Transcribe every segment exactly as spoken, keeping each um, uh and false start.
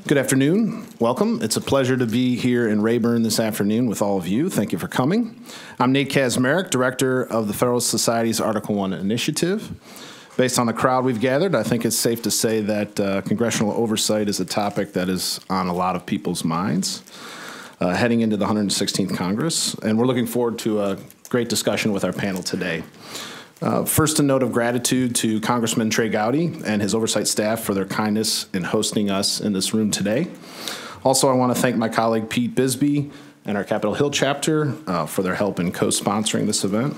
Good afternoon. Welcome. It's a pleasure to be here in Rayburn this afternoon with all of you. Thank you for coming. I'm Nate Kaczmarek, Director of the Federalist Society's Article One Initiative. Based on the crowd we've gathered, I think it's safe to say that uh, congressional oversight is a topic that is on a lot of people's minds uh, heading into the one hundred sixteenth Congress, and we're looking forward to a great discussion with our panel today. Uh, first, a note of gratitude to Congressman Trey Gowdy and his oversight staff for their kindness in hosting us in this room today. Also, I want to thank my colleague Pete Bisbee and our Capitol Hill chapter uh, for their help in co-sponsoring this event.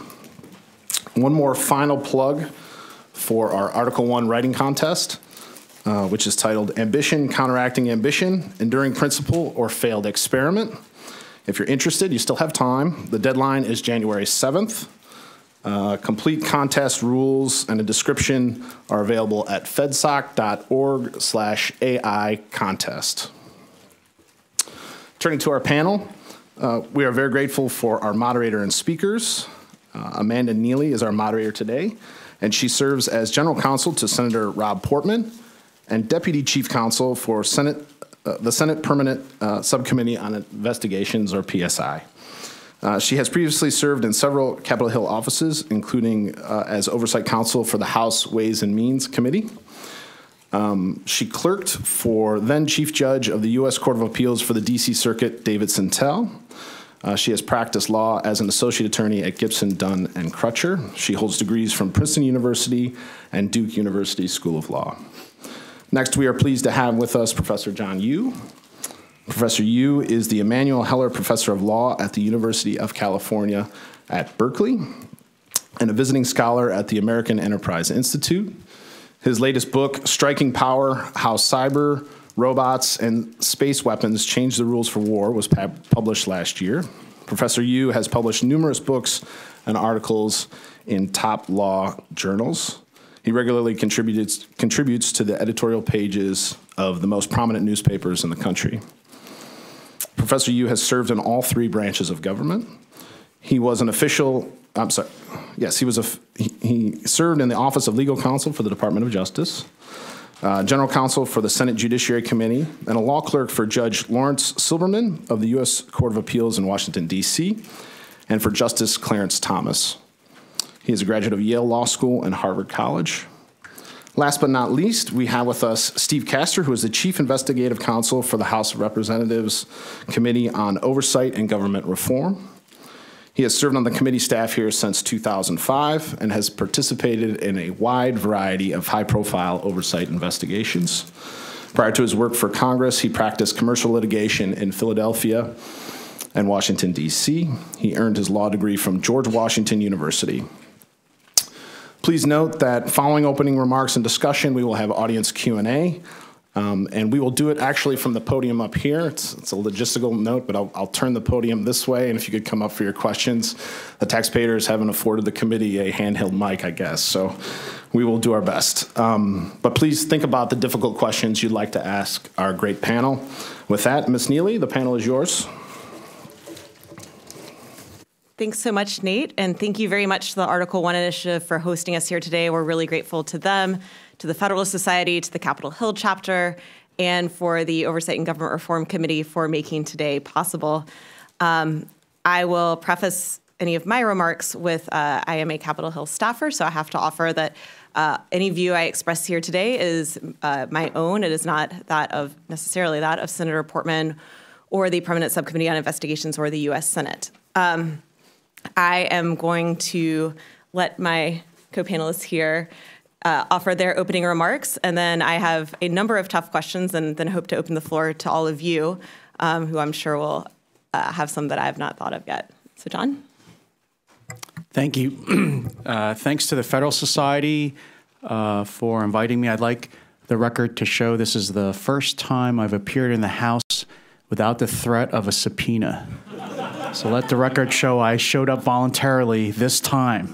One more final plug for our Article One writing contest, uh, which is titled Ambition Counteracting Ambition, Enduring Principle or Failed Experiment. If you're interested, you still have time. The deadline is January seventh. Uh, complete contest rules and a description are available at fedsoc.org slash AI contest. Turning to our panel, uh, we are very grateful for our moderator and speakers. Uh, Amanda Neely is our moderator today, and she serves as general counsel to Senator Rob Portman and deputy chief counsel for Senate, uh, the Senate Permanent uh, Subcommittee on Investigations, or P S I. Uh, she has previously served in several Capitol Hill offices, including uh, as oversight counsel for the House Ways and Means Committee. Um, she clerked for then Chief Judge of the U S Court of Appeals for the D C Circuit, David Sentelle. Uh, she has practiced law as an associate attorney at Gibson, Dunn, and Crutcher. She holds degrees from Princeton University and Duke University School of Law. Next, we are pleased to have with us Professor John Yoo. Professor Yoo is the Emanuel Heller Professor of Law at the University of California at Berkeley and a visiting scholar at the American Enterprise Institute. His latest book, Striking Power: How Cyber, Robots, and Space Weapons Change the Rules for War, was published last year. Professor Yoo has published numerous books and articles in top law journals. He regularly contributes, contributes to the editorial pages of the most prominent newspapers in the country. Professor Yoo has served in all three branches of government. He was an official, I'm sorry, yes, he was a, he, he served in the Office of Legal Counsel for the Department of Justice, uh, General Counsel for the Senate Judiciary Committee, and a law clerk for Judge Lawrence Silberman of the U S Court of Appeals in Washington, D C, and for Justice Clarence Thomas. He is a graduate of Yale Law School and Harvard College. Last but not least, we have with us Steve Castor, who is the Chief Investigative Counsel for the House of Representatives Committee on Oversight and Government Reform. He has served on the committee staff here since two thousand five and has participated in a wide variety of high-profile oversight investigations. Prior to his work for Congress, he practiced commercial litigation in Philadelphia and Washington, D C. He earned his law degree from George Washington University. Please note that following opening remarks and discussion, we will have audience Q and A, um, and we will do it actually from the podium up here. It's, it's a logistical note, but I'll, I'll turn the podium this way, and if you could come up for your questions. The taxpayers haven't afforded the committee a handheld mic, I guess, so we will do our best. Um, but please think about the difficult questions you'd like to ask our great panel. With that, Miz Neely, the panel is yours. Thanks so much, Nate, and thank you very much to the Article One Initiative for hosting us here today. We're really grateful to them, to the Federalist Society, to the Capitol Hill chapter, and for the Oversight and Government Reform Committee for making today possible. Um, I will preface any of my remarks with uh, I am a Capitol Hill staffer, so I have to offer that uh, any view I express here today is uh, my own. It is not that of necessarily that of Senator Portman or the Permanent Subcommittee on Investigations or the U S Senate. Um, I am going to let my co-panelists here uh, offer their opening remarks, and then I have a number of tough questions and then hope to open the floor to all of you, um, who I'm sure will uh, have some that I have not thought of yet. So, John? Thank you. uh, thanks to the Federal Society uh, for inviting me. I'd like the record to show this is the first time I've appeared in the House without the threat of a subpoena. So let the record show I showed up voluntarily this time.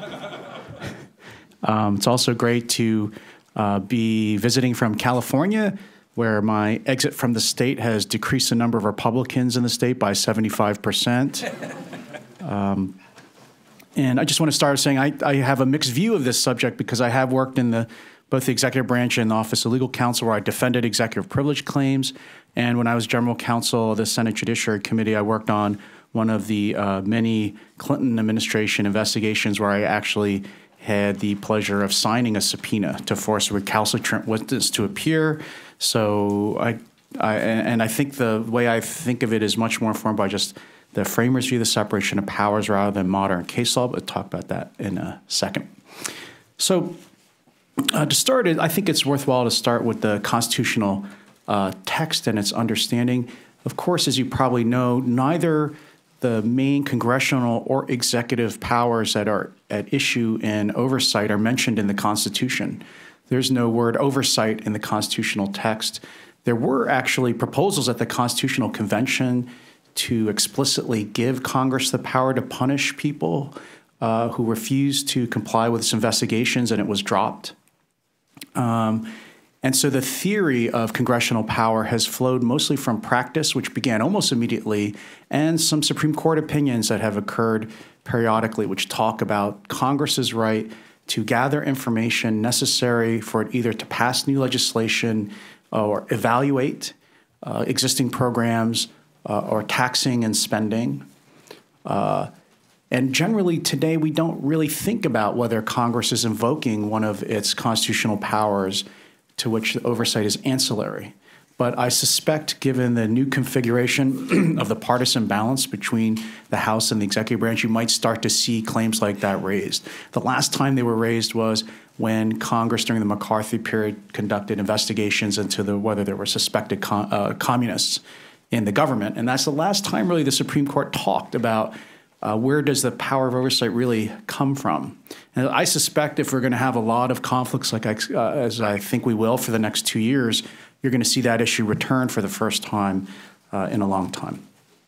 Um, it's also great to uh, be visiting from California, where my exit from the state has decreased the number of Republicans in the state by seventy-five percent. Um, and I just want to start saying I, I have a mixed view of this subject because I have worked in the both the executive branch and the Office of Legal Counsel, where I defended executive privilege claims. And when I was general counsel of the Senate Judiciary Committee, I worked on one of the uh, many Clinton administration investigations where I actually had the pleasure of signing a subpoena to force a recalcitrant witness to appear. So I, I and I think the way I think of it is much more informed by just the framers' view of the separation of powers rather than modern case law. But we'll talk about that in a second. So uh, to start, I think it's worthwhile to start with the constitutional uh, text and its understanding. Of course, as you probably know, neither the main congressional or executive powers that are at issue in oversight are mentioned in the Constitution. There's no word oversight in the constitutional text. There were actually proposals at the Constitutional Convention to explicitly give Congress the power to punish people uh, who refused to comply with its investigations, and it was dropped. Um, and so the theory of congressional power has flowed mostly from practice, which began almost immediately, and some Supreme Court opinions that have occurred periodically, which talk about Congress's right to gather information necessary for it either to pass new legislation or evaluate uh, existing programs uh, or taxing and spending. Uh, and generally today we don't really think about whether Congress is invoking one of its constitutional powers to which the oversight is ancillary. But I suspect, given the new configuration of the partisan balance between the House and the executive branch, you might start to see claims like that raised. The last time they were raised was when Congress, during the McCarthy period, conducted investigations into the, whether there were suspected com- uh, communists in the government. And that's the last time, really, the Supreme Court talked about uh, where does the power of oversight really come from. And I suspect if we're going to have a lot of conflicts, like I, uh, as I think we will for the next two years, you're going to see that issue return for the first time uh, in a long time.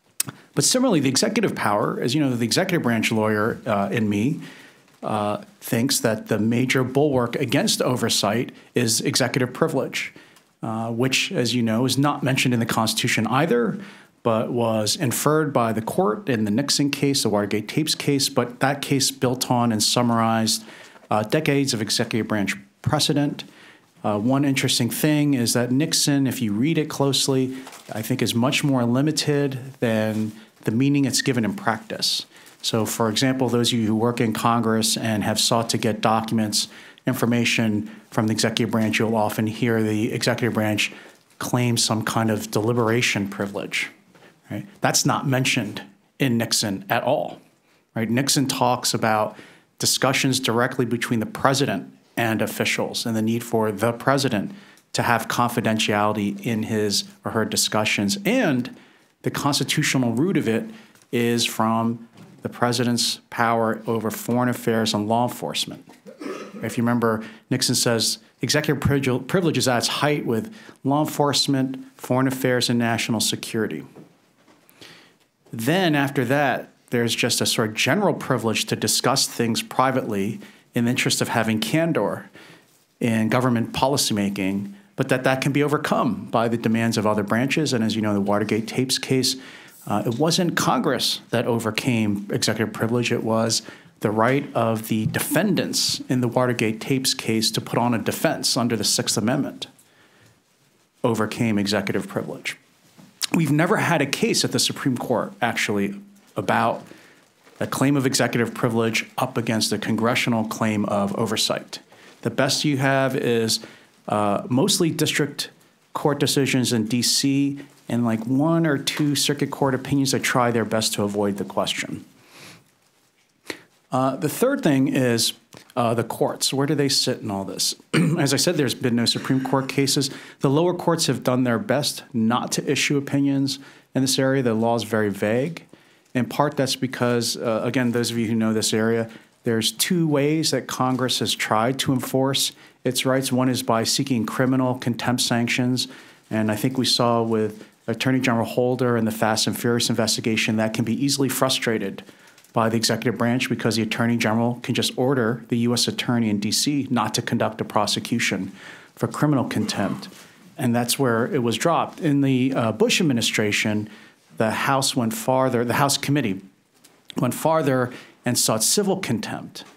But similarly, the executive power, as you know, the executive branch lawyer uh, in me uh, thinks that the major bulwark against oversight is executive privilege, uh, which, as you know, is not mentioned in the Constitution either, but was inferred by the court in the Nixon case, the Watergate tapes case. But that case built on and summarized uh, decades of executive branch precedent. Uh, one interesting thing is that Nixon, if you read it closely, I think is much more limited than the meaning it's given in practice. So, for example, those of you who work in Congress and have sought to get documents, information from the executive branch, you'll often hear the executive branch claim some kind of deliberation privilege. Right? That's not mentioned in Nixon at all. Right? Nixon talks about discussions directly between the president and officials and the need for the president to have confidentiality in his or her discussions. And the constitutional root of it is from the president's power over foreign affairs and law enforcement. If you remember, Nixon says executive privilege is at its height with law enforcement, foreign affairs, and national security. Then after that, there's just a sort of general privilege to discuss things privately in the interest of having candor in government policymaking, but that that can be overcome by the demands of other branches. And as you know, the Watergate tapes case, uh, it wasn't Congress that overcame executive privilege. It was the right of the defendants in the Watergate tapes case to put on a defense under the Sixth Amendment overcame executive privilege. We've never had a case at the Supreme Court, actually, about a claim of executive privilege up against a congressional claim of oversight. The best you have is uh, mostly district court decisions in D C and like one or two circuit court opinions that try their best to avoid the question. Uh, the third thing is uh, the courts. Where do they sit in all this? As I said, there's been no Supreme Court cases. The lower courts have done their best not to issue opinions in this area. The law is very vague. In part, that's because, uh, again, those of you who know this area, there's two ways that Congress has tried to enforce its rights. One is by seeking criminal contempt sanctions. And I think we saw with Attorney General Holder and the Fast and Furious investigation that can be easily frustrated by the executive branch because the Attorney General can just order the U S Attorney in D C not to conduct a prosecution for criminal contempt. And that's where it was dropped. In the uh, Bush administration, the House went farther, the House committee went farther and sought civil contempt.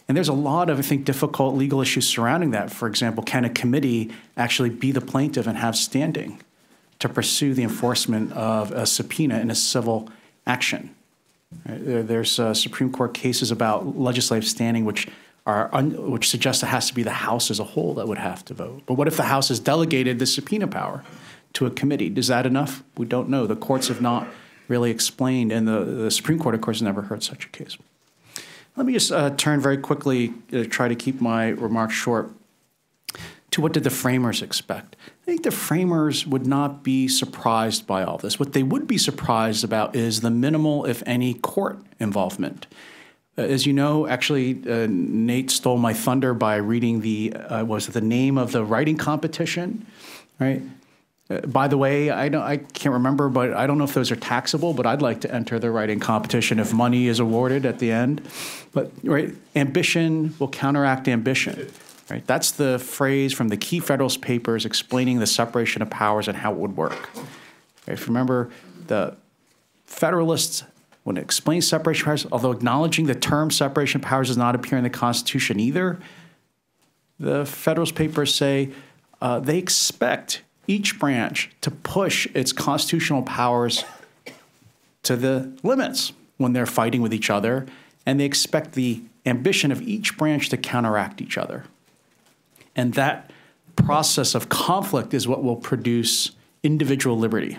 And there's a lot of, I think, difficult legal issues surrounding that. For example, can a committee actually be the plaintiff and have standing to pursue the enforcement of a subpoena in a civil action? Right? There, there's uh, Supreme Court cases about legislative standing which are un, which suggest it has to be the House as a whole that would have to vote. But what if the House has delegated the subpoena power to a committee? Is that enough? We don't know. The courts have not really explained, and the, the Supreme Court, of course, never heard such a case. Let me just uh, turn very quickly, uh, try to keep my remarks short, to what did the framers expect? I think the framers would not be surprised by all this. What they would be surprised about is the minimal, if any, court involvement. Uh, as you know, actually, uh, Nate stole my thunder by reading the, uh, was it the name of the writing competition, right? Uh, by the way, I don't, I can't remember, but I don't know if those are taxable, but I'd like to enter the writing competition if money is awarded at the end. But, right, ambition will counteract ambition. Right? That's the phrase from the key Federalist Papers explaining the separation of powers and how it would work. Right? If you remember, the Federalists, when it explains separation of powers, although acknowledging the term separation of powers does not appear in the Constitution either, the Federalist Papers say uh, they expect each branch to push its constitutional powers to the limits when they're fighting with each other, and they expect the ambition of each branch to counteract each other. And that process of conflict is what will produce individual liberty.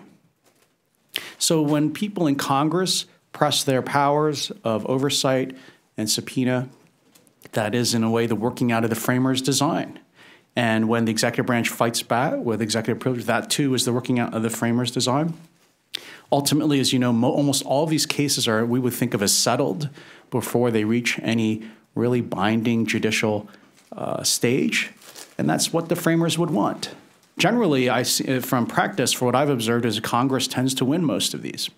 So when people in Congress press their powers of oversight and subpoena, that is, in a way, the working out of the framers' design. And when the executive branch fights back with executive privilege, that, too, is the working out of the framers' design. Ultimately, as you know, mo- almost all of these cases are, we would think of as settled before they reach any really binding judicial uh, stage. And that's what the framers would want. Generally, I see, from practice, for what I've observed, is Congress tends to win most of these.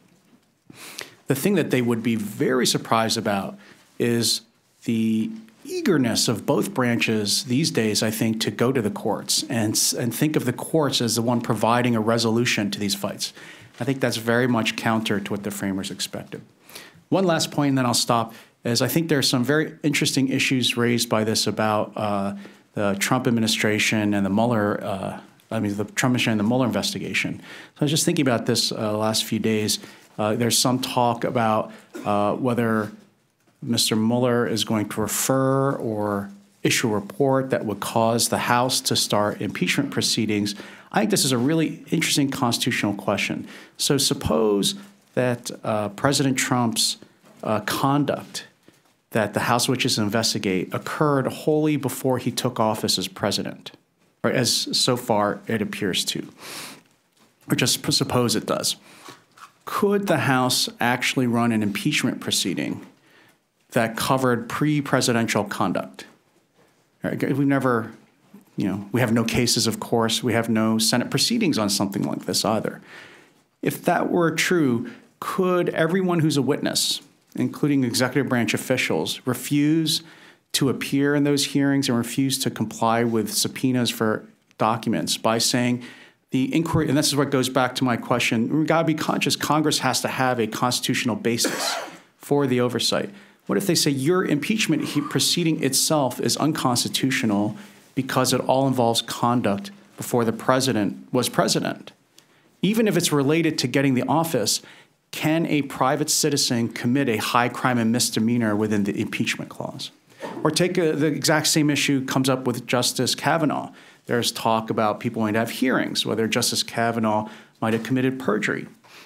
The thing that they would be very surprised about is the eagerness of both branches these days, I think, to go to the courts and, and think of the courts as the one providing a resolution to these fights. I think that's very much counter to what the framers expected. One last point, and then I'll stop, is I think there are some very interesting issues raised by this about uh, the Trump administration and the Mueller, uh, I mean, the Trump administration and the Mueller investigation. So I was just thinking about this uh, the last few days. Uh, there's some talk about uh, whether Mister Mueller is going to refer or issue a report that would cause the House to start impeachment proceedings. I think this is a really interesting constitutional question. So suppose that uh, President Trump's uh, conduct that the House wishes to investigate occurred wholly before he took office as president, or as so far it appears to, or just suppose it does. Could the House actually run an impeachment proceeding that covered pre-presidential conduct? We've never, you know, we have no cases, of course. We have no Senate proceedings on something like this either. If that were true, could everyone who's a witness, including executive branch officials, refuse to appear in those hearings and refuse to comply with subpoenas for documents by saying the inquiry, and this is what goes back to my question, we've got to be conscious Congress has to have a constitutional basis for the oversight. What if they say your impeachment proceeding itself is unconstitutional because it all involves conduct before the president was president? Even if it's related to getting the office, can a private citizen commit a high crime and misdemeanor within the impeachment clause? Or take a, the exact same issue comes up with Justice Kavanaugh. There's talk about people wanting to have hearings, whether Justice Kavanaugh might have committed perjury.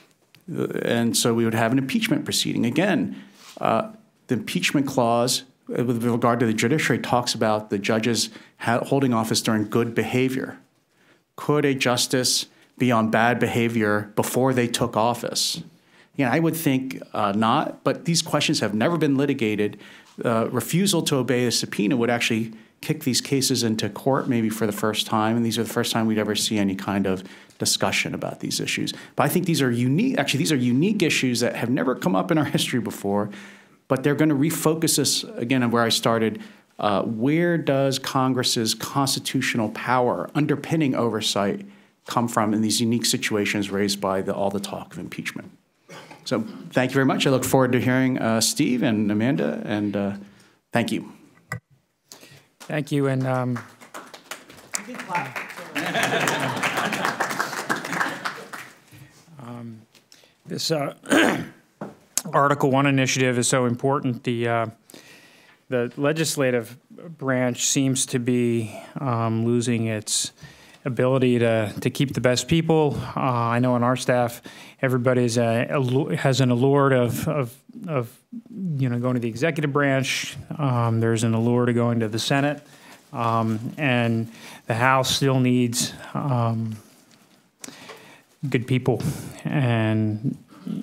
And so we would have an impeachment proceeding. Again, uh, the impeachment clause, with regard to the judiciary, talks about the judges ha- holding office during good behavior. Could a justice be on bad behavior before they took office? Yeah, I would think uh, not, but these questions have never been litigated. Uh, refusal to obey a subpoena would actually kick these cases into court maybe for the first time, and these are the first time we'd ever see any kind of discussion about these issues. But I think these are unique, actually these are unique issues that have never come up in our history before, but they're going to refocus us, again, on where I started. Uh, where does Congress's constitutional power underpinning oversight come from in these unique situations raised by the, all the talk of impeachment? So thank you very much. I look forward to hearing uh, Steve and Amanda, and uh, thank you. Thank you, and um, um, this uh, Article One initiative is so important. The uh, the legislative branch seems to be um, losing its ability to to keep the best people. Uh, I know on our staff, everybody's uh, has an allure of of of you know going to the executive branch. Um, there's an allure to going to the Senate, um, and the House still needs um, good people. And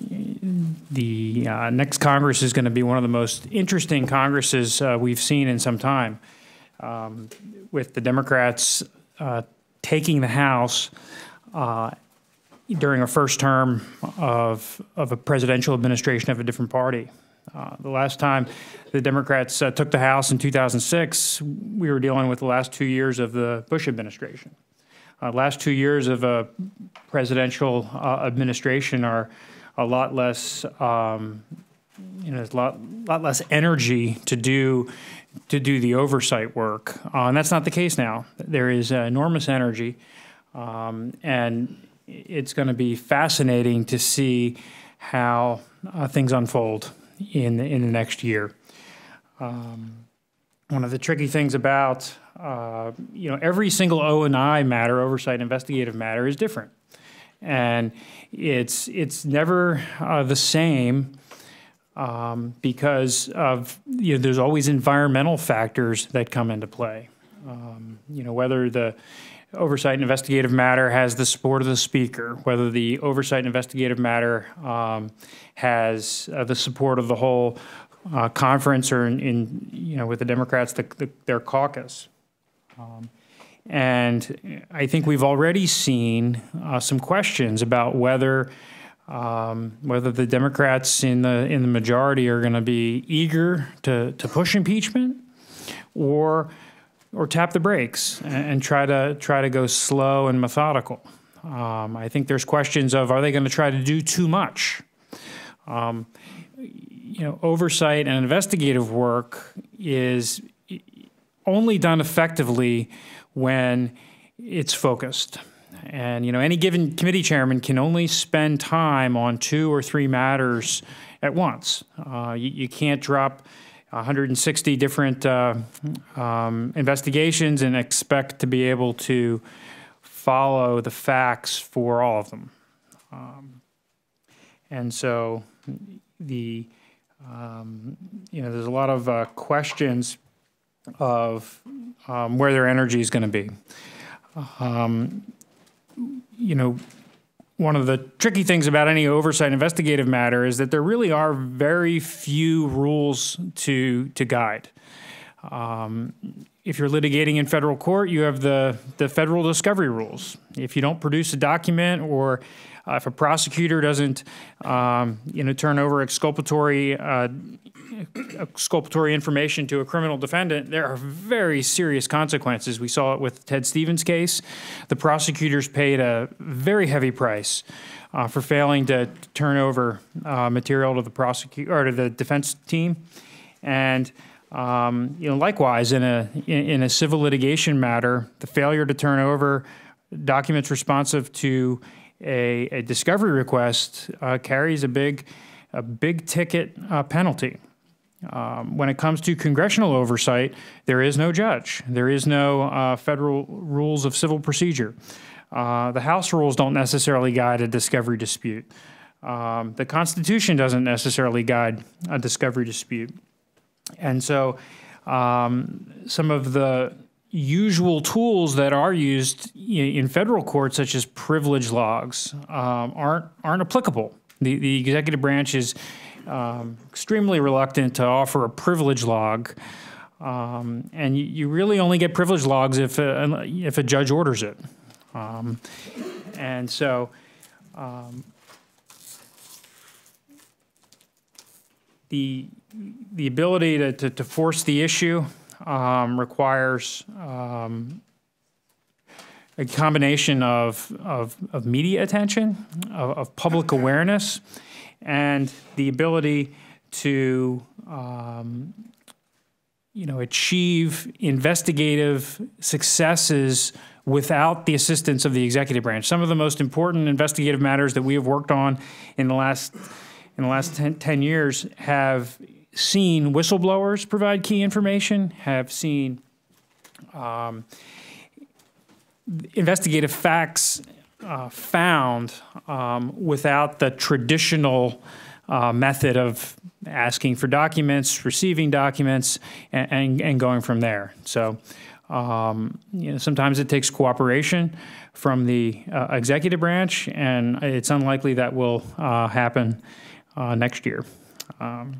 the uh, next Congress is going to be one of the most interesting Congresses uh, we've seen in some time, um, with the Democrats Uh, taking the House uh, during a first term of, of a presidential administration of a different party. Uh, the last time the Democrats uh, took the House in two thousand six, we were dealing with the last two years of the Bush administration. Uh, last two years of a presidential uh, administration are a lot less, um, you know, there's a lot, lot less energy to do to do the oversight work. Uh, and that's not the case now. There is uh, enormous energy, um, and it's going to be fascinating to see how uh, things unfold in, in the next year. Um, one of the tricky things about, uh, you know, every single O and I matter, oversight investigative matter, is different. And it's, it's never uh, the same. Um, because of, you know, there's always environmental factors that come into play. Um, you know, whether the oversight and investigative matter has the support of the speaker, whether the oversight and investigative matter um, has uh, the support of the whole uh, conference, or in, in, you know, with the Democrats, the, the, their caucus. Um, and I think we've already seen uh, some questions about whether Um, whether the Democrats in the in the majority are going to be eager to, to push impeachment, or or tap the brakes and, and try to try to go slow and methodical. Um, I think there's questions of, are they going to try to do too much? Um, you know, oversight and investigative work is only done effectively when it's focused. And, you know, any given committee chairman can only spend time on two or three matters at once. Uh, you, you can't drop one hundred sixty different uh, um, investigations and expect to be able to follow the facts for all of them. Um, and so the, um, you know, there's a lot of uh, questions of um, where their energy is going to be. Um, You know, one of the tricky things about any oversight investigative matter is that there really are very few rules to to guide. Um, if you're litigating in federal court, you have the, the federal discovery rules. If you don't produce a document, or uh, if a prosecutor doesn't, um, you know, turn over exculpatory uh, exculpatory information to a criminal defendant, there are very serious consequences. We saw it with Ted Stevens' case. The prosecutors paid a very heavy price uh, for failing to turn over uh, material to the prosecutor or to the defense team. And um, you know, likewise, in a in, in a civil litigation matter, the failure to turn over documents responsive to a, a discovery request uh, carries a big a big ticket uh, penalty. Um, when it comes to congressional oversight, there is no judge. There is no uh, federal rules of civil procedure. Uh, the House rules don't necessarily guide a discovery dispute. Um, the Constitution doesn't necessarily guide a discovery dispute. And so um, some of the usual tools that are used in federal courts, such as privilege logs, um, aren't, aren't applicable. The, the executive branch is Um, extremely reluctant to offer a privilege log, um, and you, you really only get privilege logs if a, if a judge orders it. Um, and so um, the the ability to, to, to force the issue um, requires um, a combination of, of, of media attention, of, of public awareness, and the ability to um, you know, achieve investigative successes without the assistance of the executive branch. Some of the most important investigative matters that we have worked on in the last in the last ten, ten years have seen whistleblowers provide key information, have seen um, investigative facts uh, found um, without the traditional uh, method of asking for documents, receiving documents, and, and, and going from there. So, um, you know, sometimes it takes cooperation from the uh, executive branch, and it's unlikely that will uh, happen uh, next year. Um,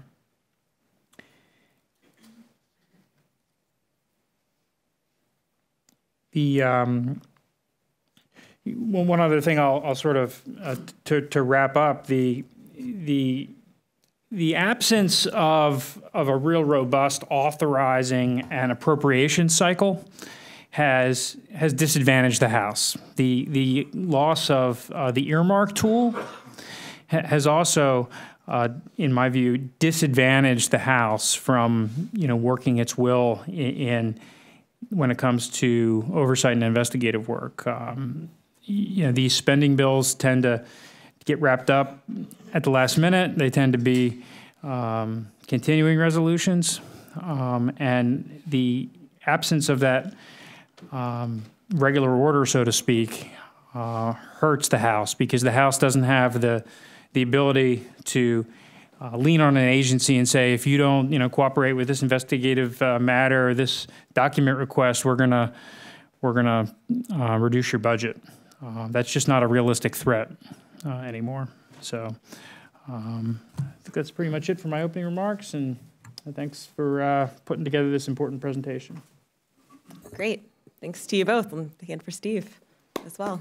the um, one other thing I'll, I'll sort of uh, to to wrap up the the. The absence of, of a real robust authorizing and appropriation cycle has has disadvantaged the House. The the loss of uh, the earmark tool ha- has also, uh, in my view, disadvantaged the House from you know working its will in, in when it comes to oversight and investigative work. Um, you know, these spending bills tend to get wrapped up at the last minute. They tend to be um, continuing resolutions, um, and the absence of that um, regular order, so to speak, uh, hurts the House because the House doesn't have the the ability to uh, lean on an agency and say, if you don't, you know, cooperate with this investigative uh, matter or this document request, we're gonna we're gonna uh, reduce your budget. Uh, that's just not a realistic threat uh, anymore. So um, I think that's pretty much it for my opening remarks, and thanks for uh, putting together this important presentation. Great. Thanks to you both, and again for Steve as well.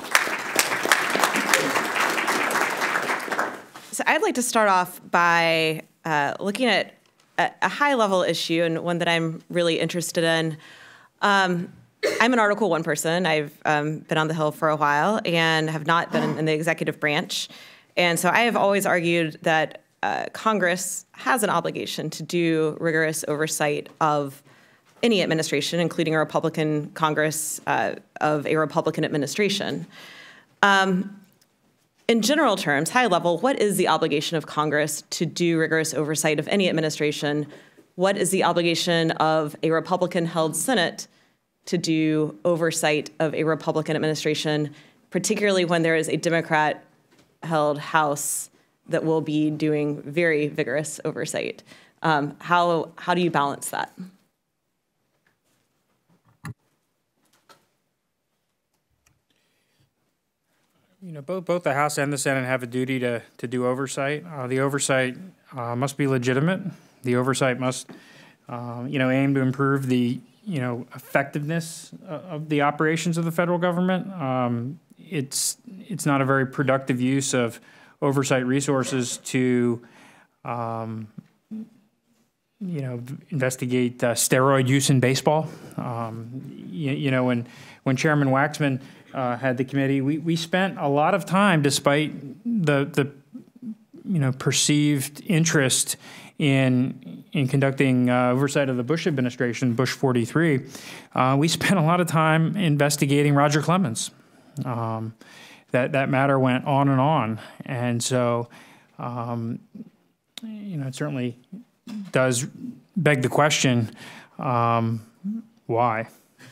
So I'd like to start off by uh, looking at a, a high-level issue and one that I'm really interested in. Um, I'm an Article One person. I've um, been on the Hill for a while and have not been in, in the executive branch. And so I have always argued that uh, Congress has an obligation to do rigorous oversight of any administration, including a Republican Congress uh, of a Republican administration. Um, in general terms, high level, what is the obligation of Congress to do rigorous oversight of any administration? What is the obligation of a Republican-held Senate to do oversight of a Republican administration, particularly when there is a Democrat-held House that will be doing very vigorous oversight? Um, how how do you balance that? You know, both both the House and the Senate have a duty to to do oversight. Uh, the oversight uh, must be legitimate. The oversight must, uh, you know, aim to improve the you know effectiveness of the operations of the federal government. Um, it's it's not a very productive use of oversight resources to, um, you know, investigate uh, steroid use in baseball. Um, you, you know, when when Chairman Waxman uh, had the committee, we, we spent a lot of time, despite the the you know perceived interest in in conducting uh, oversight of the Bush administration, Bush forty-three. Uh, we spent a lot of time investigating Roger Clemens. Um, that that matter went on and on, and so um, you know it certainly does beg the question, um, why?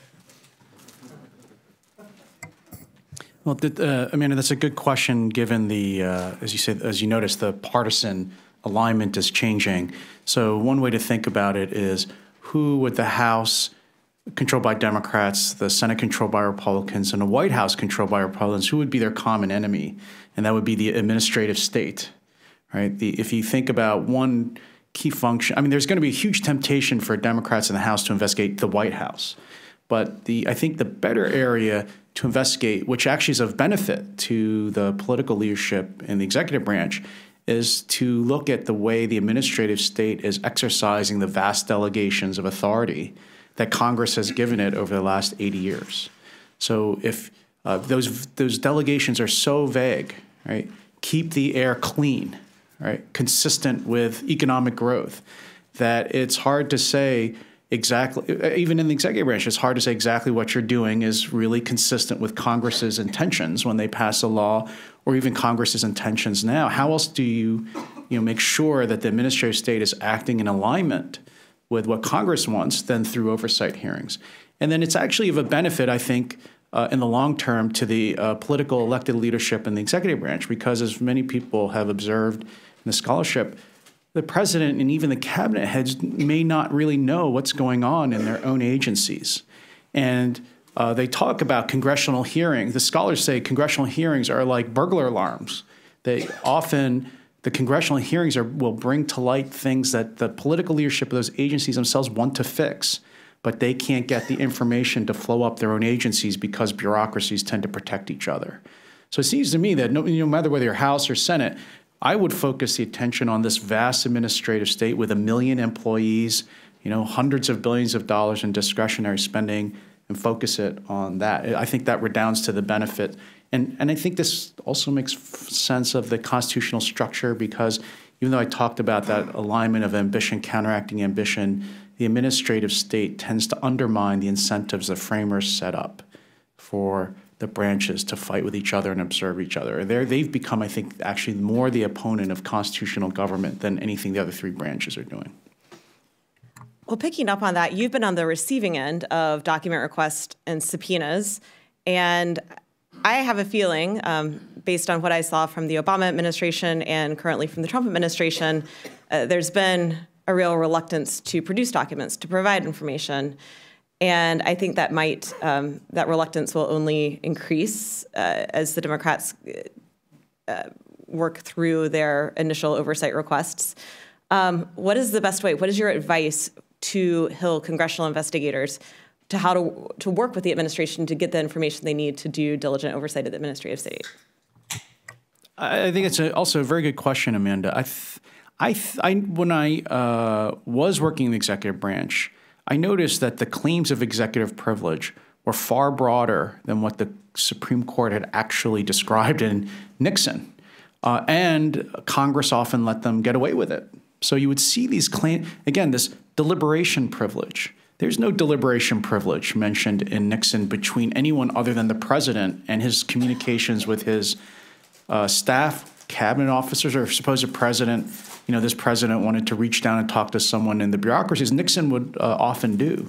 Well, th- uh, I mean, that's a good question given the, uh, as you said, as you noticed, the partisan alignment is changing. So one way to think about it is who would the House controlled by Democrats, the Senate controlled by Republicans, and the White House controlled by Republicans, who would be their common enemy? And that would be the administrative state, right? The, if you think about one key function, I mean, there's going to be a huge temptation for Democrats in the House to investigate the White House. But the I think the better area to investigate, which actually is of benefit to the political leadership in the executive branch, is to look at the way the administrative state is exercising the vast delegations of authority that Congress has given it over the last eighty years. So if uh, those those delegations are so vague, right? Keep the air clean, right? Consistent with economic growth. that it's hard to say exactly, even in the executive branch, it's hard to say exactly what you're doing is really consistent with Congress's intentions when they pass a law, or even Congress's intentions now. How else do you, you know, make sure that the administrative state is acting in alignment with what Congress wants than through oversight hearings? And then it's actually of a benefit, I think, uh, in the long term to the uh, political elected leadership in the executive branch, because as many people have observed in the scholarship, the president and even the cabinet heads may not really know what's going on in their own agencies. And uh, they talk about congressional hearings. The scholars say congressional hearings are like burglar alarms. They often, the congressional hearings are, will bring to light things that the political leadership of those agencies themselves want to fix, but they can't get the information to flow up their own agencies because bureaucracies tend to protect each other. So it seems to me that no, no matter whether you're House or Senate, I would focus the attention on this vast administrative state with a million employees, you know, hundreds of billions of dollars in discretionary spending, and focus it on that. I think that redounds to the benefit. And, and I think this also makes sense of the constitutional structure, because even though I talked about that alignment of ambition counteracting ambition, the administrative state tends to undermine the incentives the framers set up for the branches to fight with each other and observe each other. They're, they've become, I think, actually more the opponent of constitutional government than anything the other three branches are doing. Well, picking up on that, you've been on the receiving end of document requests and subpoenas, and I have a feeling, um, based on what I saw from the Obama administration and currently from the Trump administration, uh, there's been a real reluctance to produce documents, to provide information. And I think that might, um, that reluctance will only increase uh, as the Democrats uh, work through their initial oversight requests. Um, what is the best way? What is your advice to Hill congressional investigators to how to, to work with the administration to get the information they need to do diligent oversight of the administrative state? I think it's a, also a very good question, Amanda. I, th I, th I when I uh, was working in the executive branch, I noticed that the claims of executive privilege were far broader than what the Supreme Court had actually described in Nixon. Uh, and Congress often let them get away with it. So you would see these claims, again, this deliberation privilege. There's no deliberation privilege mentioned in Nixon between anyone other than the president and his communications with his uh, staff, cabinet officers, or supposed president. You know, this president wanted to reach down and talk to someone in the bureaucracies. Nixon would uh, often do.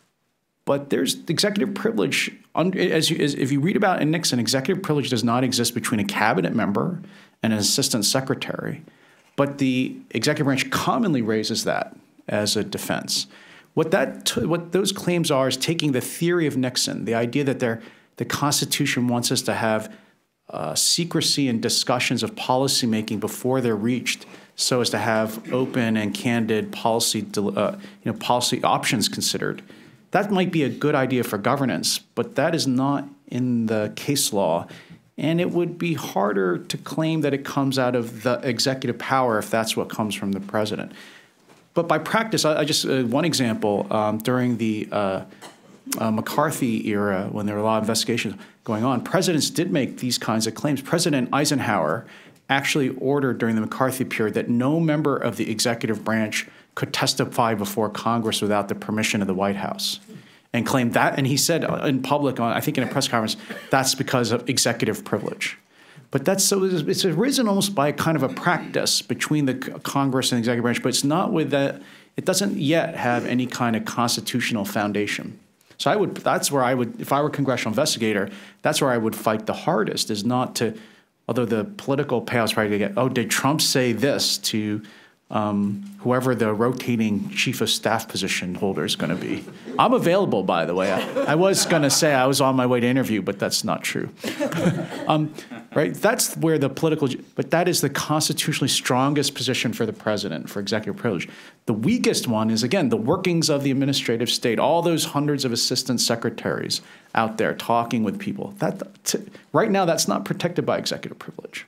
But there's executive privilege. As, you, as if you read about in Nixon, executive privilege does not exist between a cabinet member and an assistant secretary. But the executive branch commonly raises that as a defense. What that, t what those claims are is taking the theory of Nixon, the idea that they're, the Constitution wants us to have uh, secrecy and discussions of policymaking before they're reached, so as to have open and candid policy, uh, you know, policy options considered. That might be a good idea for governance, but that is not in the case law. And it would be harder to claim that it comes out of the executive power if that's what comes from the president. But by practice, I, I just, uh, one example, um, during the uh, uh, McCarthy era, when there were a lot of investigations going on, presidents did make these kinds of claims. President Eisenhower actually ordered during the McCarthy period that no member of the executive branch could testify before Congress without the permission of the White House, and claimed that, and he said in public, I think in a press conference, that's because of executive privilege. But that's so it's arisen almost by kind of a practice between the Congress and the executive branch, but it's not with that. It doesn't yet have any kind of constitutional foundation. So I would, that's where I would, if I were a congressional investigator, that's where I would fight the hardest, is not to, although the political payout's probably going to get, oh, did Trump say this to um, whoever the rotating chief of staff position holder is going to be. I'm available, by the way. I, I was going to say I was on my way to interview, but that's not true. um, right? That's where the political, but that is the constitutionally strongest position for the president, for executive privilege. The weakest one is, again, the workings of the administrative state, all those hundreds of assistant secretaries out there talking with people. That, t right now, that's not protected by executive privilege.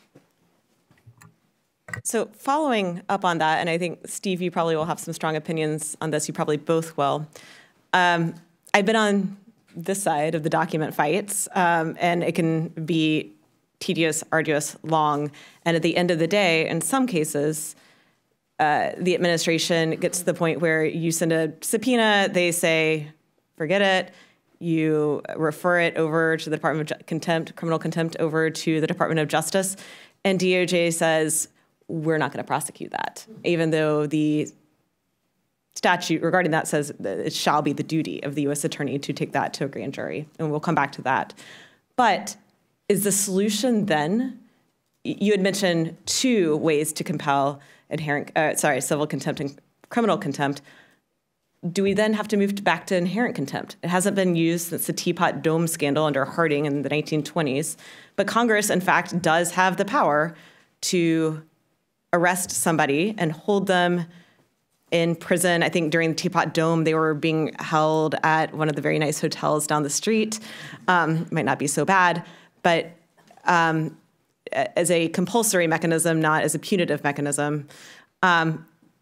So following up on that, and I think, Steve, you probably will have some strong opinions on this. You probably both will. Um, I've been on this side of the document fights, um, and it can be tedious, arduous, long. And at the end of the day, in some cases, uh, the administration gets to the point where you send a subpoena, they say, forget it. You refer it over to the Department of Contempt, criminal contempt over to the Department of Justice, and D O J says, we're not going to prosecute that, even though the statute regarding that says that it shall be the duty of the U S attorney to take that to a grand jury, and we'll come back to that. But is the solution then, you had mentioned two ways to compel inherent, uh, sorry, civil contempt and criminal contempt. Do we then have to move back to inherent contempt? It hasn't been used since the Teapot Dome scandal under Harding in the nineteen twenties, but Congress, in fact, does have the power to arrest somebody and hold them in prison. I think during the Teapot Dome, they were being held at one of the very nice hotels down the street. Um, might not be so bad, but um, as a compulsory mechanism, not as a punitive mechanism. Um,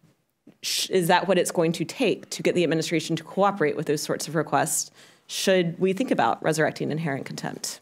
is that what it's going to take to get the administration to cooperate with those sorts of requests? Should we think about resurrecting inherent contempt?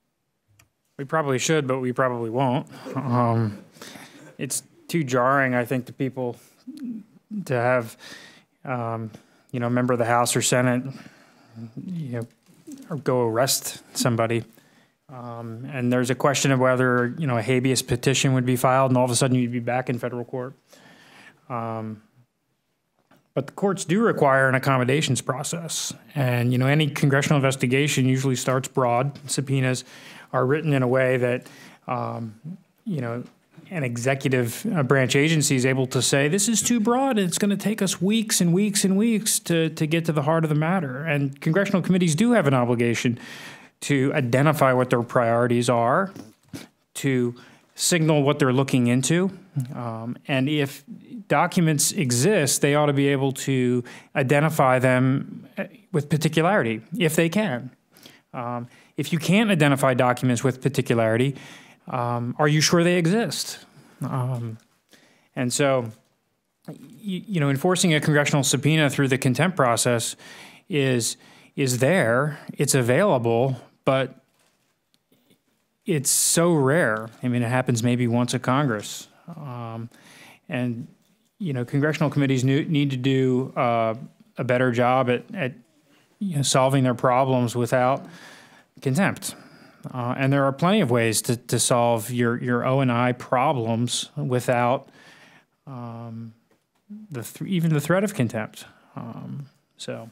We probably should, but we probably won't. Um, it's too jarring, I think, to people to have, um, you know, a member of the House or Senate, you know, or go arrest somebody. Um, and there's a question of whether, you know, a habeas petition would be filed, and all of a sudden you'd be back in federal court. Um, but the courts do require an accommodations process. And, you know, any congressional investigation usually starts broad. Subpoenas are written in a way that, um, you know, an executive uh, branch agency is able to say, this is too broad, and it's going to take us weeks and weeks and weeks to, to get to the heart of the matter. And congressional committees do have an obligation to identify what their priorities are, to signal what they're looking into. Um, and if documents exist, they ought to be able to identify them with particularity, if they can. Um, if you can't identify documents with particularity, um, are you sure they exist? Um, and so, you, you know, enforcing a congressional subpoena through the contempt process is is there, it's available, but it's so rare. I mean, it happens maybe once a Congress. Um, and, you know, congressional committees need to do uh, a better job at, at you know, solving their problems without contempt. Uh, and there are plenty of ways to, to solve your, your O and I problems without um, the th- even the threat of contempt. Um, so...